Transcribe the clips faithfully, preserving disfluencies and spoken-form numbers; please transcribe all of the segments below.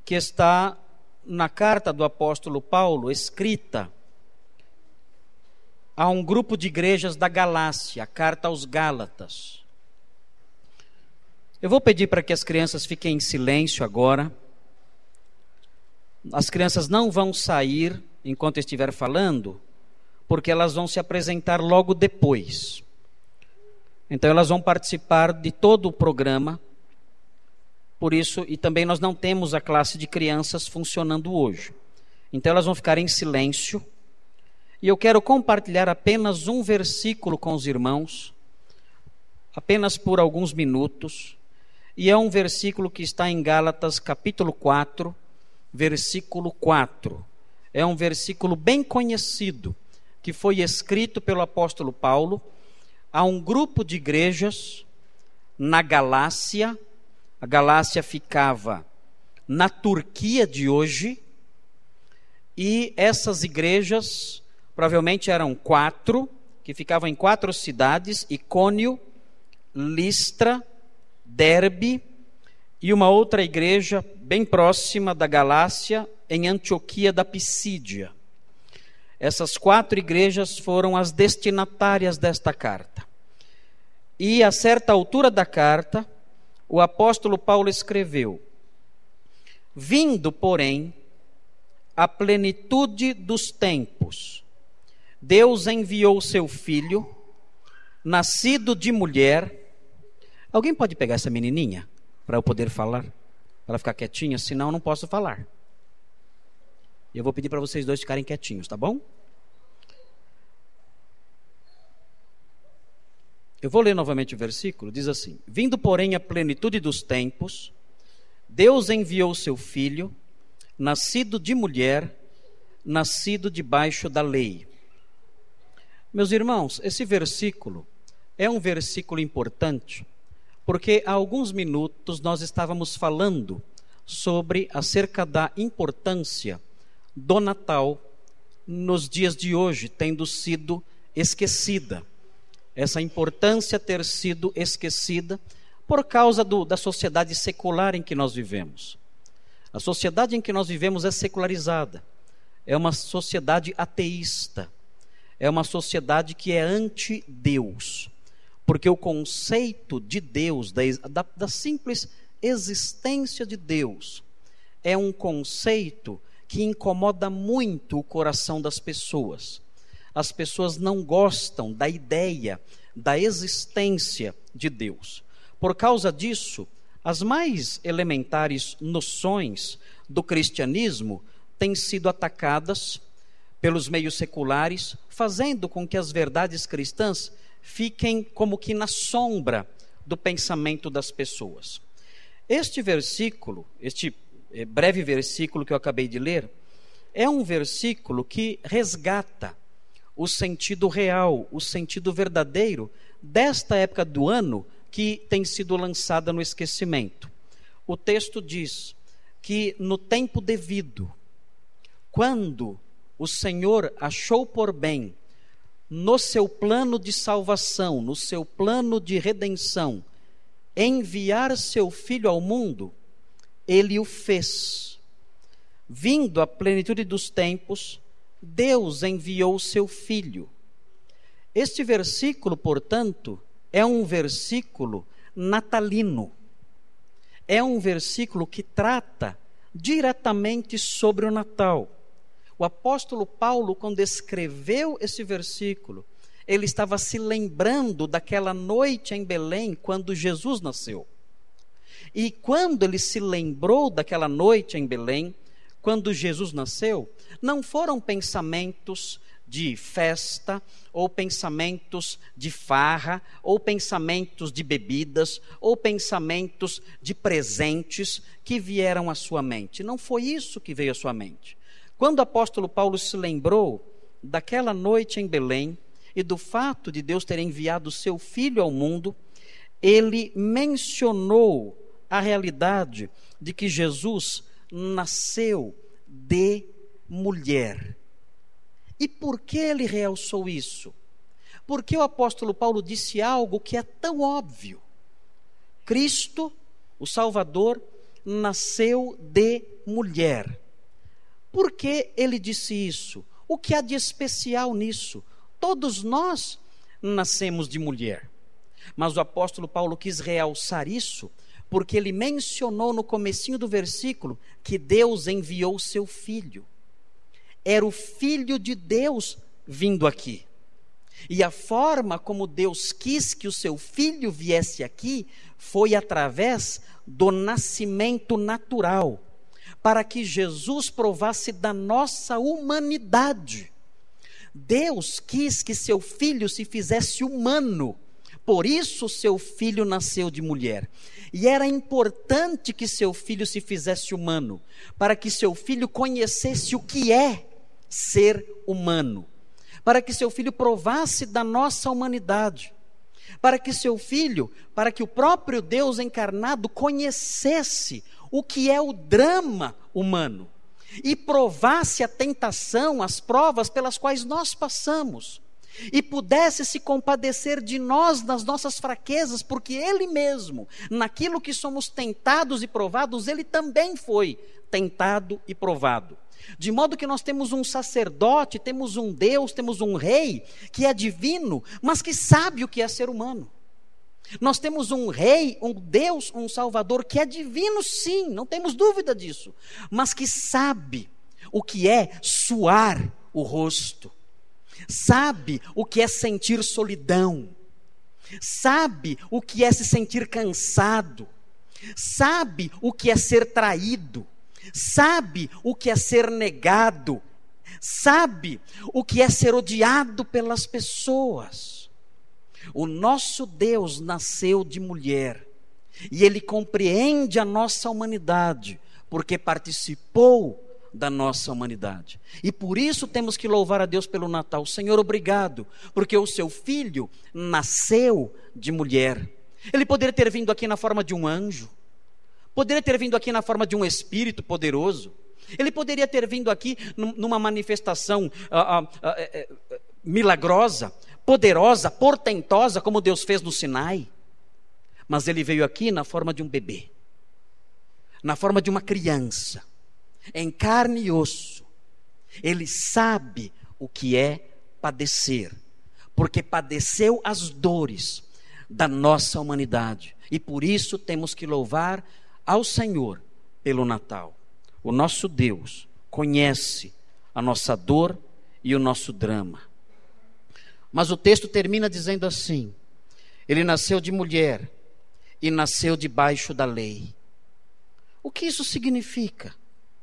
que está na carta do apóstolo Paulo, escrita a um grupo de igrejas da Galácia, a carta aos Gálatas. Eu vou pedir para que as crianças fiquem em silêncio agora. As crianças não vão sair enquanto eu estiver falando, porque elas vão se apresentar logo depois. Então elas vão participar de todo o programa. Por isso, e também nós não temos a classe de crianças funcionando hoje. Então elas vão ficar em silêncio. E eu quero compartilhar apenas um versículo com os irmãos, apenas por alguns minutos. E é um versículo que está em Gálatas capítulo quatro, versículo quatro. É um versículo bem conhecido, que foi escrito pelo apóstolo Paulo a um grupo de igrejas na Galácia. A Galácia ficava na Turquia de hoje, e essas igrejas provavelmente eram quatro, que ficavam em quatro cidades: Icônio, Listra, Derbe, e uma outra igreja bem próxima da Galácia, em Antioquia da Pisídia. Essas quatro igrejas foram as destinatárias desta carta. E a certa altura da carta, o apóstolo Paulo escreveu: vindo, porém, a plenitude dos tempos, Deus enviou seu filho, nascido de mulher. Alguém pode pegar essa menininha para eu poder falar? Para ela ficar quietinha, senão eu não posso falar. Eu vou pedir para vocês dois ficarem quietinhos, tá bom? Eu vou ler novamente o versículo, diz assim: vindo, porém, a plenitude dos tempos, Deus enviou seu filho, nascido de mulher, nascido debaixo da lei. Meus irmãos, esse versículo é um versículo importante, porque há alguns minutos nós estávamos falando sobre acerca da importância do Natal nos dias de hoje, tendo sido esquecida. Essa importância ter sido esquecida por causa do, da sociedade secular em que nós vivemos. A sociedade em que nós vivemos é secularizada, é uma sociedade ateísta, é uma sociedade que é anti-Deus, porque o conceito de Deus, da, da, da simples existência de Deus, é um conceito que incomoda muito o coração das pessoas. As pessoas não gostam da ideia da existência de Deus. Por causa disso, as mais elementares noções do cristianismo têm sido atacadas pelos meios seculares, fazendo com que as verdades cristãs fiquem como que na sombra do pensamento das pessoas. Este versículo, este breve versículo que eu acabei de ler, é um versículo que resgata o sentido real, o sentido verdadeiro desta época do ano que tem sido lançada no esquecimento. O texto diz que no tempo devido, quando o Senhor achou por bem, no seu plano de salvação, no seu plano de redenção, enviar seu Filho ao mundo, Ele o fez. Vindo a plenitude dos tempos, Deus enviou seu Filho. Este versículo, portanto, é um versículo natalino. É um versículo que trata diretamente sobre o Natal. O apóstolo Paulo, quando escreveu esse versículo, ele estava se lembrando daquela noite em Belém, quando Jesus nasceu. E quando ele se lembrou daquela noite em Belém, quando Jesus nasceu, não foram pensamentos de festa, ou pensamentos de farra, ou pensamentos de bebidas, ou pensamentos de presentes que vieram à sua mente. Não foi isso que veio à sua mente. Quando o apóstolo Paulo se lembrou daquela noite em Belém e do fato de Deus ter enviado o seu Filho ao mundo, ele mencionou a realidade de que Jesus nasceu de mulher. E por que ele realçou isso? Porque o apóstolo Paulo disse algo que é tão óbvio. Cristo, o Salvador, nasceu de mulher. Por que ele disse isso? O que há de especial nisso? Todos nós nascemos de mulher. Mas o apóstolo Paulo quis realçar isso, porque ele mencionou no comecinho do versículo que Deus enviou seu filho. Era o filho de Deus vindo aqui. E a forma como Deus quis que o seu filho viesse aqui foi através do nascimento natural, para que Jesus provasse da nossa humanidade. Deus quis que seu filho se fizesse humano, por isso seu filho nasceu de mulher. E era importante que seu filho se fizesse humano, para que seu filho conhecesse o que é ser humano, para que seu filho provasse da nossa humanidade, para que seu filho, para que o próprio Deus encarnado conhecesse o que é o drama humano e provasse a tentação, as provas pelas quais nós passamos, e pudesse se compadecer de nós nas nossas fraquezas, porque Ele mesmo, naquilo que somos tentados e provados, Ele também foi tentado e provado. De modo que nós temos um sacerdote, temos um Deus, temos um rei que é divino, mas que sabe o que é ser humano. Nós temos um rei, um Deus, um Salvador que é divino, sim, não temos dúvida disso, mas que sabe o que é suar o rosto, sabe o que é sentir solidão, sabe o que é se sentir cansado, sabe o que é ser traído, sabe o que é ser negado, sabe o que é ser odiado pelas pessoas. O nosso Deus nasceu de mulher, e Ele compreende a nossa humanidade, porque participou da nossa humanidade. E por isso temos que louvar a Deus pelo Natal. Senhor, obrigado, porque o seu filho nasceu de mulher. Ele poderia ter vindo aqui na forma de um anjo, poderia ter vindo aqui na forma de um espírito poderoso, ele poderia ter vindo aqui numa manifestação ah, ah, ah, milagrosa, poderosa, portentosa, como Deus fez no Sinai. Mas ele veio aqui na forma de um bebê, na forma de uma criança, em carne e osso. Ele sabe o que é padecer, porque padeceu as dores da nossa humanidade, e por isso temos que louvar ao Senhor pelo Natal. O nosso Deus conhece a nossa dor e o nosso drama. Mas o texto termina dizendo assim: ele nasceu de mulher e nasceu debaixo da lei. O que isso significa?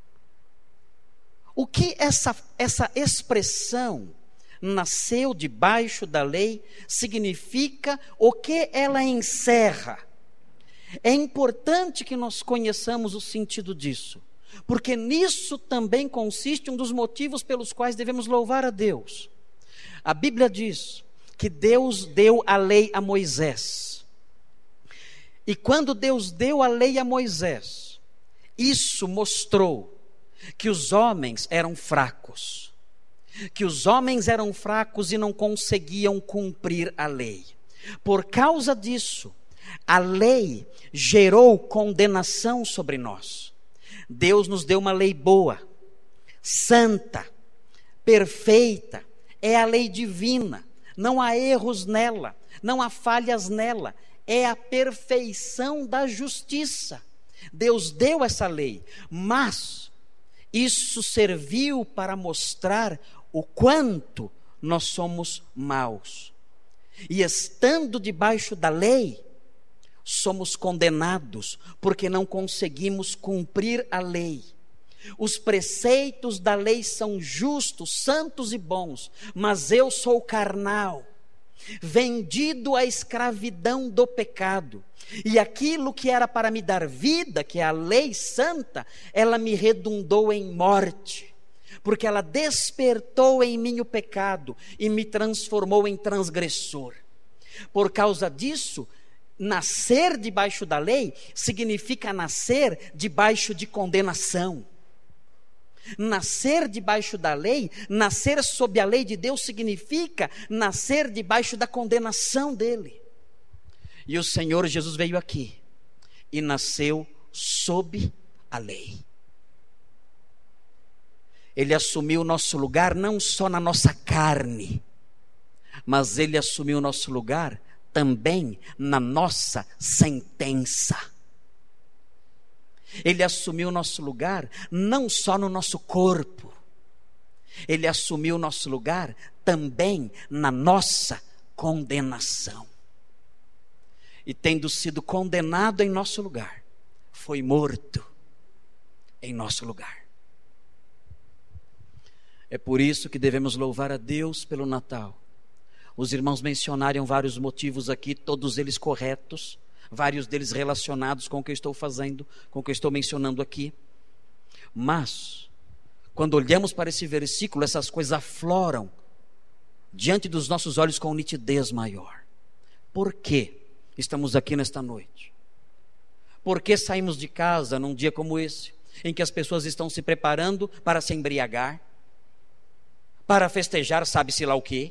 O que essa, essa expressão, nasceu debaixo da lei, significa? O que ela encerra? É importante que nós conheçamos o sentido disso, porque nisso também consiste um dos motivos pelos quais devemos louvar a Deus. A Bíblia diz que Deus deu a lei a Moisés, e quando Deus deu a lei a Moisés, isso mostrou que os homens eram fracos, que os homens eram fracos e não conseguiam cumprir a lei. Por causa disso, a lei gerou condenação sobre nós. Deus nos deu uma lei boa, santa, perfeita, é a lei divina, não há erros nela, não há falhas nela, é a perfeição da justiça. Deus deu essa lei, mas isso serviu para mostrar o quanto nós somos maus. E estando debaixo da lei, somos condenados, porque não conseguimos cumprir a lei. Os preceitos da lei são justos, santos e bons, mas eu sou carnal, vendido à escravidão do pecado, e aquilo que era para me dar vida, que é a lei santa, ela me redundou em morte, porque ela despertou em mim o pecado e me transformou em transgressor. Por causa disso, nascer debaixo da lei significa nascer debaixo de condenação. Nascer debaixo da lei, nascer sob a lei de Deus, significa nascer debaixo da condenação dele. E o Senhor Jesus veio aqui e nasceu sob a lei. Ele assumiu o nosso lugar não só na nossa carne, mas ele assumiu o nosso lugar também na nossa sentença. Ele assumiu o nosso lugar não só no nosso corpo, ele assumiu o nosso lugar também na nossa condenação. E tendo sido condenado em nosso lugar, foi morto em nosso lugar. É por isso que devemos louvar a Deus pelo Natal. Os irmãos mencionaram vários motivos aqui, todos eles corretos, vários deles relacionados com o que eu estou fazendo, com o que eu estou mencionando aqui. Mas, quando olhamos para esse versículo, essas coisas afloram diante dos nossos olhos com nitidez maior. Por que estamos aqui nesta noite? Por que saímos de casa num dia como esse, em que as pessoas estão se preparando para se embriagar, para festejar sabe-se lá o quê,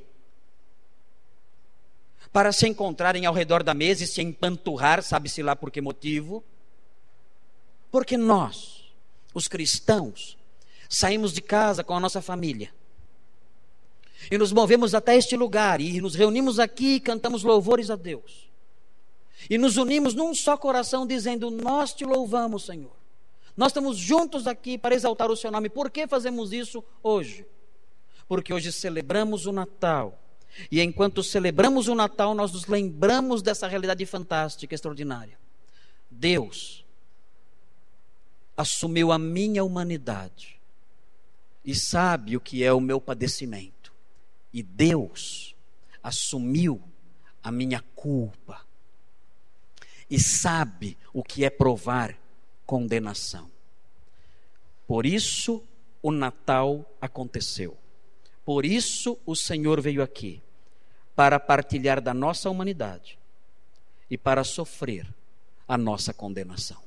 para se encontrarem ao redor da mesa e se empanturrar sabe-se lá por que motivo? Porque nós, os cristãos, saímos de casa com a nossa família e nos movemos até este lugar e nos reunimos aqui e cantamos louvores a Deus e nos unimos num só coração dizendo: nós te louvamos, Senhor, nós estamos juntos aqui para exaltar o seu nome. Por que fazemos isso hoje? Porque hoje celebramos o Natal, e enquanto celebramos o Natal nós nos lembramos dessa realidade fantástica, extraordinária. Deus assumiu a minha humanidade e sabe o que é o meu padecimento, e Deus assumiu a minha culpa e sabe o que é provar condenação. Por isso o Natal aconteceu. Por isso o Senhor veio aqui, para partilhar da nossa humanidade e para sofrer a nossa condenação.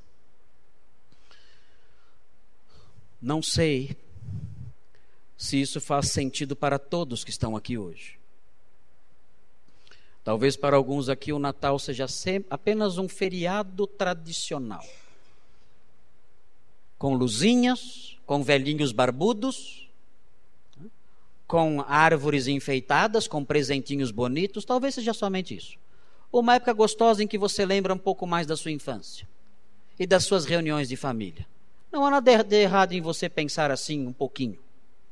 Não sei se isso faz sentido para todos que estão aqui hoje. Talvez para alguns aqui o Natal seja apenas um feriado tradicional, com luzinhas, com velhinhos barbudos, com árvores enfeitadas, com presentinhos bonitos. Talvez seja somente isso. Uma época gostosa em que você lembra um pouco mais da sua infância e das suas reuniões de família. Não há nada de errado em você pensar assim um pouquinho.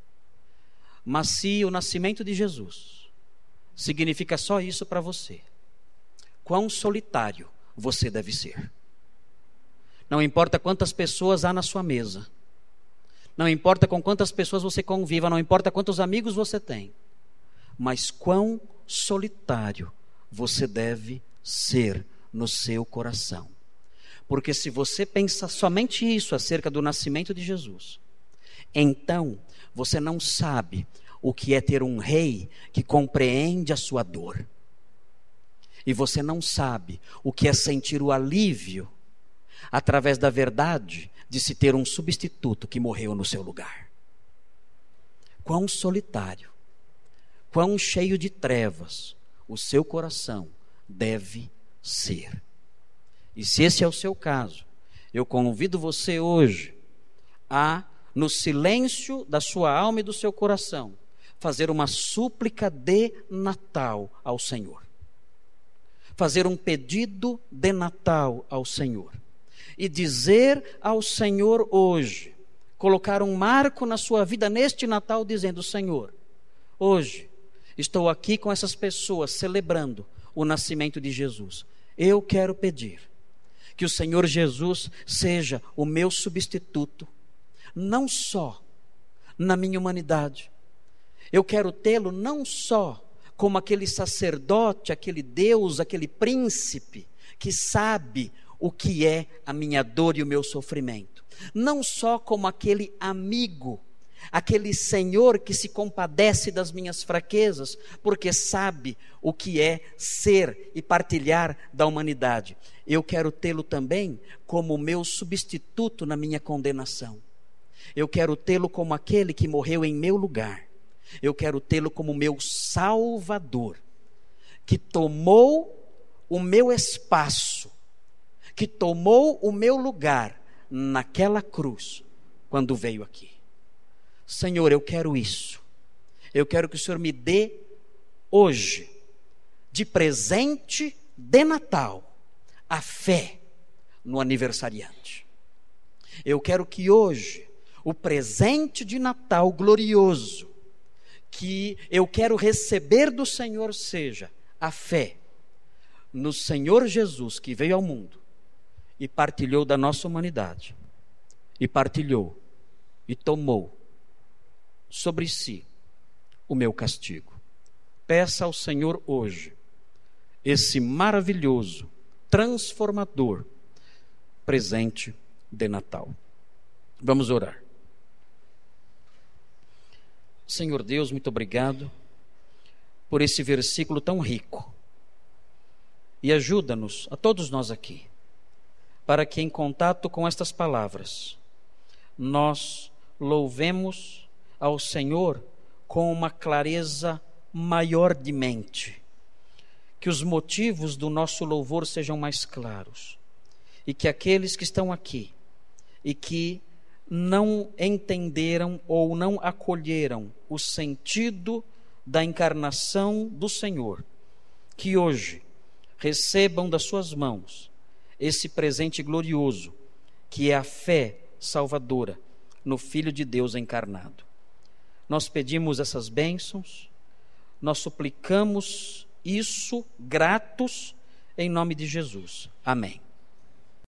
Mas se o nascimento de Jesus significa só isso para você, quão solitário você deve ser. Não importa quantas pessoas há na sua mesa, não importa com quantas pessoas você conviva, não importa quantos amigos você tem, mas quão solitário você deve ser no seu coração. Porque se você pensa somente isso acerca do nascimento de Jesus, então você não sabe o que é ter um rei que compreende a sua dor. E você não sabe o que é sentir o alívio através da verdade de se ter um substituto que morreu no seu lugar. Quão solitário, quão cheio de trevas o seu coração deve ser. E se esse é o seu caso, eu convido você hoje a, no silêncio da sua alma e do seu coração, fazer uma súplica de Natal ao Senhor. Fazer um pedido de Natal ao Senhor. E dizer ao Senhor hoje, colocar um marco na sua vida neste Natal, dizendo: Senhor, hoje estou aqui com essas pessoas celebrando o nascimento de Jesus. Eu quero pedir que o Senhor Jesus seja o meu substituto, não só na minha humanidade. Eu quero tê-lo não só como aquele sacerdote, aquele Deus, aquele príncipe que sabe o que é a minha dor e o meu sofrimento. Não só como aquele amigo, aquele Senhor que se compadece das minhas fraquezas, porque sabe o que é ser e partilhar da humanidade. Eu quero tê-lo também como o meu substituto na minha condenação. Eu quero tê-lo como aquele que morreu em meu lugar. Eu quero tê-lo como meu Salvador, que tomou o meu espaço, que tomou o meu lugar naquela cruz, quando veio aqui. Senhor, eu quero isso. Eu quero que o Senhor me dê hoje, de presente de Natal, a fé no aniversariante. Eu quero que hoje, o presente de Natal glorioso, que eu quero receber do Senhor, seja a fé no Senhor Jesus, que veio ao mundo e partilhou da nossa humanidade, e partilhou e tomou sobre si o meu castigo. Peça ao Senhor hoje esse maravilhoso, transformador presente de Natal. Vamos orar. Senhor Deus, muito obrigado por esse versículo tão rico. E ajuda-nos, a todos nós aqui, para que em contato com estas palavras, nós louvemos ao Senhor com uma clareza maior de mente, que os motivos do nosso louvor sejam mais claros, e que aqueles que estão aqui e que não entenderam ou não acolheram o sentido da encarnação do Senhor, que hoje recebam das suas mãos esse presente glorioso, que é a fé salvadora no Filho de Deus encarnado. Nós pedimos essas bênçãos, nós suplicamos isso, gratos, em nome de Jesus. Amém.